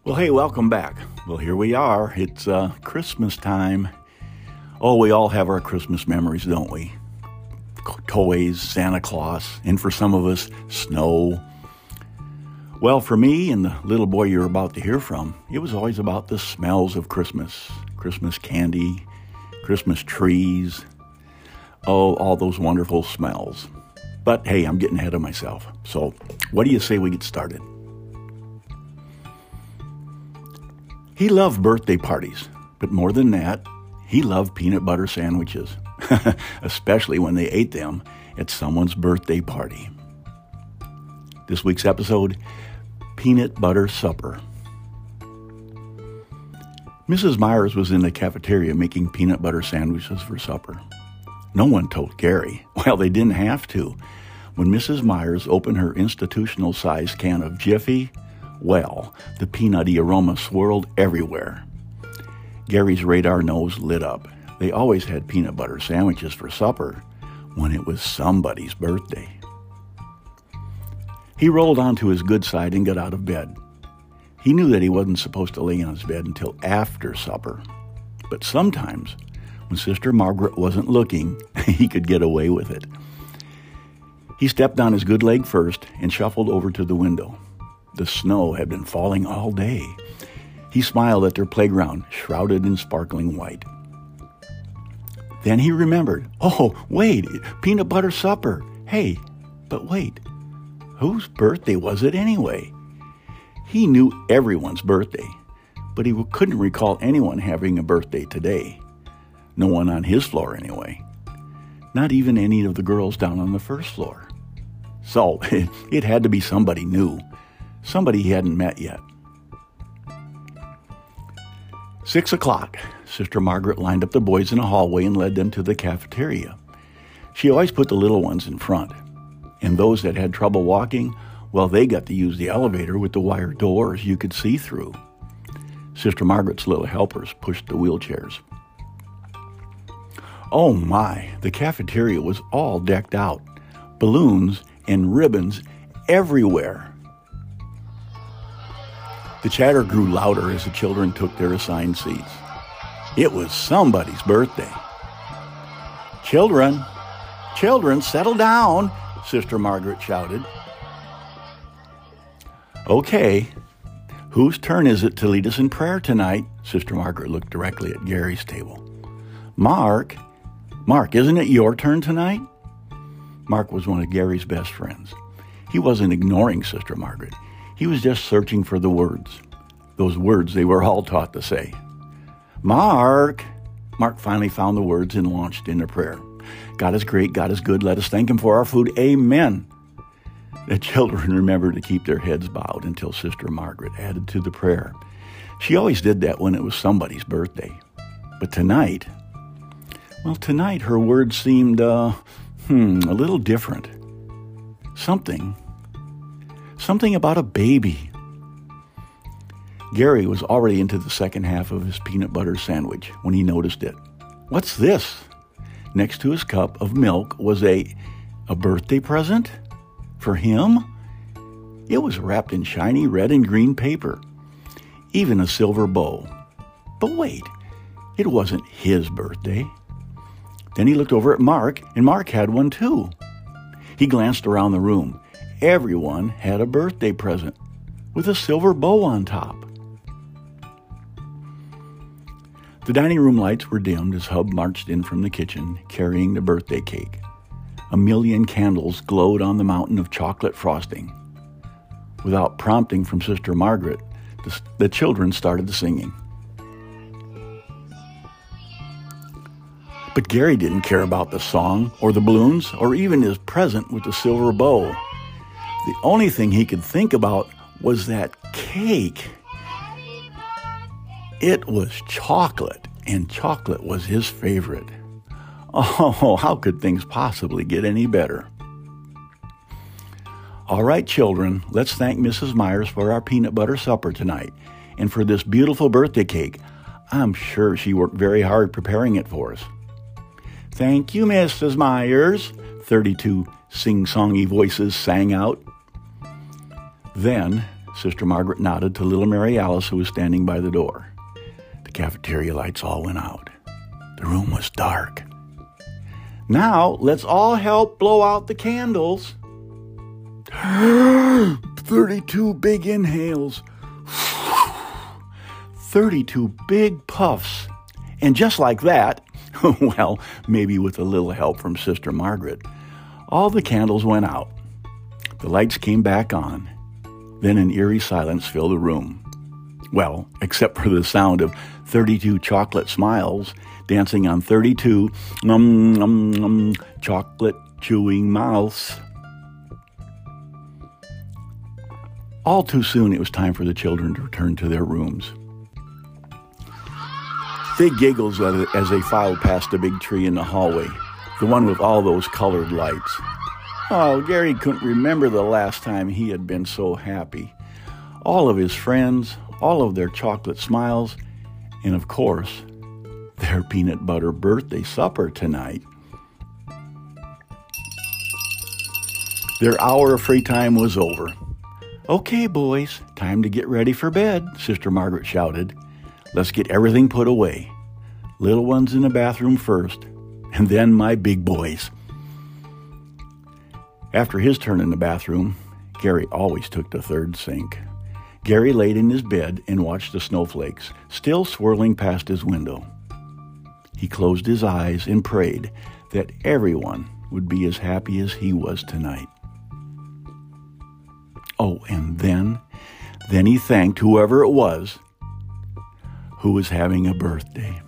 Well, hey, welcome back. Well, here we are. It's Christmas time. Oh, we all have our Christmas memories, don't we? Toys, Santa Claus, and for some of us, snow. Well, for me and the little boy you're about to hear from, it was always about the smells of Christmas. Christmas candy, Christmas trees. Oh, all those wonderful smells. But hey, I'm getting ahead of myself. So what do you say we get started? He loved birthday parties, but more than that, he loved peanut butter sandwiches, especially when they ate them at someone's birthday party. This week's episode, Peanut Butter Supper. Mrs. Myers was in the cafeteria making peanut butter sandwiches for supper. No one told Gary. Well, they didn't have to. When Mrs. Myers opened her institutional-sized can of Jiffy, well, the peanutty aroma swirled everywhere. Gary's radar nose lit up. They always had peanut butter sandwiches for supper when it was somebody's birthday. He rolled onto his good side and got out of bed. He knew that he wasn't supposed to lay on his bed until after supper. But sometimes, when Sister Margaret wasn't looking, he could get away with it. He stepped on his good leg first and shuffled over to the window. The snow had been falling all day. He smiled at their playground, shrouded in sparkling white. Then he remembered, oh, wait, peanut butter supper. Hey, but wait, whose birthday was it anyway? He knew everyone's birthday, but he couldn't recall anyone having a birthday today. No one on his floor anyway. Not even any of the girls down on the first floor. So it had to be somebody new. Somebody he hadn't met yet. 6 o'clock. Sister Margaret lined up the boys in a hallway and led them to the cafeteria. She always put the little ones in front. And those that had trouble walking, well, they got to use the elevator with the wire doors you could see through. Sister Margaret's little helpers pushed the wheelchairs. Oh my, the cafeteria was all decked out. Balloons and ribbons everywhere. The chatter grew louder as the children took their assigned seats. It was somebody's birthday. Children, settle down, Sister Margaret shouted. Okay, whose turn is it to lead us in prayer tonight? Sister Margaret looked directly at Gary's table. Mark, isn't it your turn tonight? Mark was one of Gary's best friends. He wasn't ignoring Sister Margaret. He was just searching for the words. Those words they were all taught to say. Mark finally found the words and launched into prayer. God is great, God is good, let us thank him for our food, amen. The children remembered to keep their heads bowed until Sister Margaret added to the prayer. She always did that when it was somebody's birthday. But tonight her words seemed, a little different. Something about a baby. Gary was already into the second half of his peanut butter sandwich when he noticed it. What's this? Next to his cup of milk was a birthday present? For him? It was wrapped in shiny red and green paper. Even a silver bow. But wait, it wasn't his birthday. Then he looked over at Mark, and Mark had one too. He glanced around the room. Everyone had a birthday present with a silver bow on top. The dining room lights were dimmed as Hub marched in from the kitchen carrying the birthday cake. 1,000,000 candles glowed on the mountain of chocolate frosting. Without prompting from Sister Margaret, the children started singing. But Gary didn't care about the song or the balloons or even his present with the silver bow. The only thing he could think about was that cake. It was chocolate, and chocolate was his favorite. Oh, how could things possibly get any better? All right, children, let's thank Mrs. Myers for our peanut butter supper tonight and for this beautiful birthday cake. I'm sure she worked very hard preparing it for us. Thank you, Mrs. Myers, 32 sing-songy voices sang out. Then Sister Margaret nodded to little Mary Alice, who was standing by the door. The cafeteria lights all went out. The room was dark. Now, let's all help blow out the candles. 32 big inhales. 32 big puffs. And just like that, well, maybe with a little help from Sister Margaret, all the candles went out. The lights came back on. Then an eerie silence filled the room. Well, except for the sound of 32 chocolate smiles dancing on 32 chocolate chewing mouths. All too soon, it was time for the children to return to their rooms. They giggled as they filed past the big tree in the hallway, the one with all those colored lights. Oh, Gary couldn't remember the last time he had been so happy. All of his friends, all of their chocolate smiles, and of course, their peanut butter birthday supper tonight. Their hour of free time was over. "Okay, boys, time to get ready for bed," Sister Margaret shouted. "Let's get everything put away. Little ones in the bathroom first, and then my big boys." After his turn in the bathroom, Gary always took the third sink. Gary laid in his bed and watched the snowflakes, still swirling past his window. He closed his eyes and prayed that everyone would be as happy as he was tonight. Oh, and then he thanked whoever it was who was having a birthday.